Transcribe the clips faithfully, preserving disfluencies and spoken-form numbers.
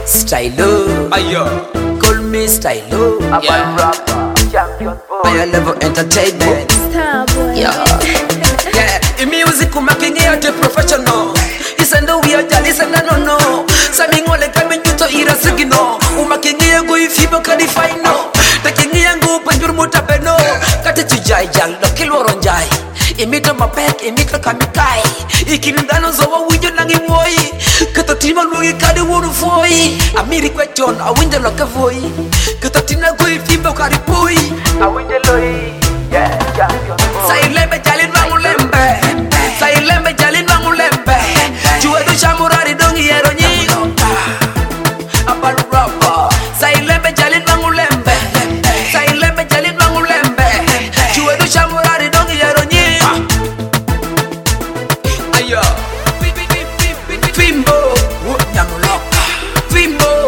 Stylo, Ayo, call me Stylo. I'm yeah. a rapper, champion boy. Higher level entertainment. Star boy. Yeah, yeah. In music, I'm making it a professional. Listen to we are jolly, listen no no. Something all like coming to ira signo. I'm making it go if you can define no. Taking it go but you're muta beno. Cut it to jai jal, no kill or on jai. Imita mapek, imita kamikai. Ikindano zowa wijo nangi woi. Kata tima lungi kadi wuru foi. Amiri question, a winja loka voi. Kata tina goi fimbo kari pui. A winja loi, yeah, champion boy. Say lembe jalin wangu lembe. Say lembe jalin wangu lembe. Chua du shamurari dongi yero nyigo. Abalu rapper. Say lembe jalin wangu lembe. Say lembe jalin wangu lembe. Chua du shamurari dongi yero nyigo. Ayo, Fimbo, Nyamuloka, Fimbo,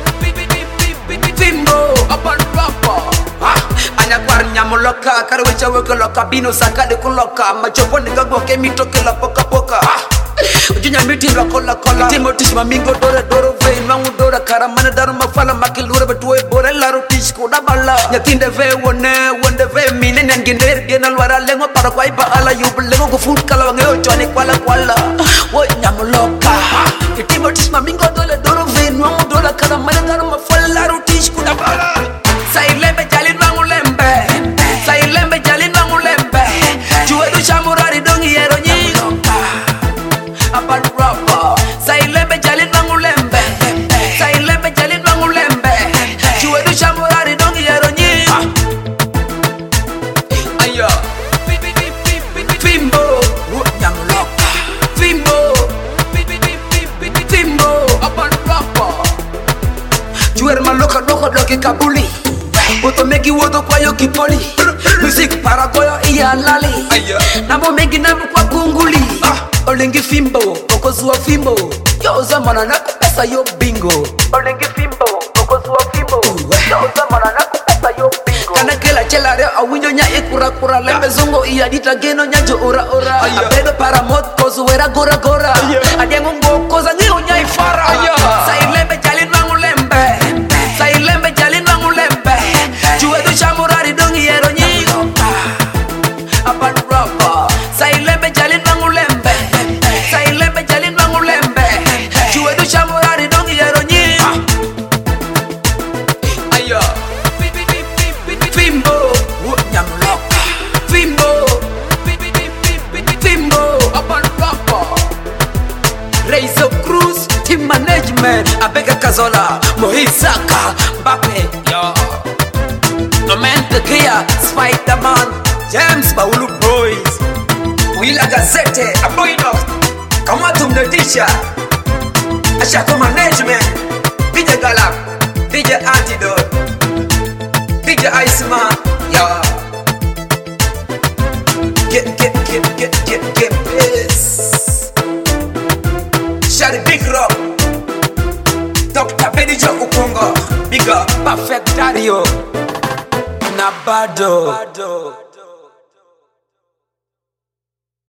Fimbo, upon rapper. Anakwar Nyamuloka, Karawicha Wokoloka, Bino Sakade Kuloka, Machopo Nigago Kemito Kila Poka Poka. Ujunya miti la kola kola Timo tish mamingo dora doro vein Mangu dora karamana daru mafala makilura Betuwe bore laro tish kuda bala Nyatinde ve wone wonde ve mine Nyanginder genal wara lengo para kwa iba ala Yubu lengo kufut kala wangeo chwani kwala kwala Wo Nyamuloka Timo tish mamingo dora doro vein Mangu dora karamana daru mafala laro tish kuda bala Say lembe jalin mangu lembe Say lembe jalin mangu lembe Juwe du shamurari dongi yero nyigo Aban rapper, say lembe jalin wangu lembe. Say lembe jalin wangu lembe. Chua du shamurari dongi yero nyi. Ayo, Fimbo, Nyamuloka, Fimbo, Fimbo, aban rapper. Chuer maloka doko doki kabuli. Woto megi woto kwa yo kipoli. Music paragoyo iya lali. Nambo megi nambo kwa kunguli. Olengi Fimbo, okozua Fimbo. Yo zamana na kupesa yo bingo. Olengi Fimbo, okozua Fimbo. Yo zamana na kupesa yo bingo. Kana kela chela reo awinyo nya ikura kura. Lembe zungo iya dita geno nya jo ora ora. Abedo paramot kozu wera gora gora. Adiango ngo koza ngiyo nya ifara. Say lembe jalin wangu lembe. Say lembe jalin wangu lembe. Juwe du shamurari dongi yero nyigo. Aban rapper. Say lembe jalin wangu lembe. Say lembe jalin wangu lembe. Chua du shamurari dongi yero nyi. Ayo, Fimbo, Nyamuloka, Fimbo, Fimbo, upon rapper. Razor Cruz, team management. Abega Kazola, Mohisaka, Mbappe, yo. Amanda Kia, Spider-Man, James Baulu Boys. Willa Gazette, Aboino, Kamatum Nadisha, Ashako Management, D J Galak, D J Antidote, D J Iceman, yeah. Get, get, get, get, get, get this. Shari Big Rock, Doctor Benija Ukonga, Bigger, Perfect Dario, Nabado.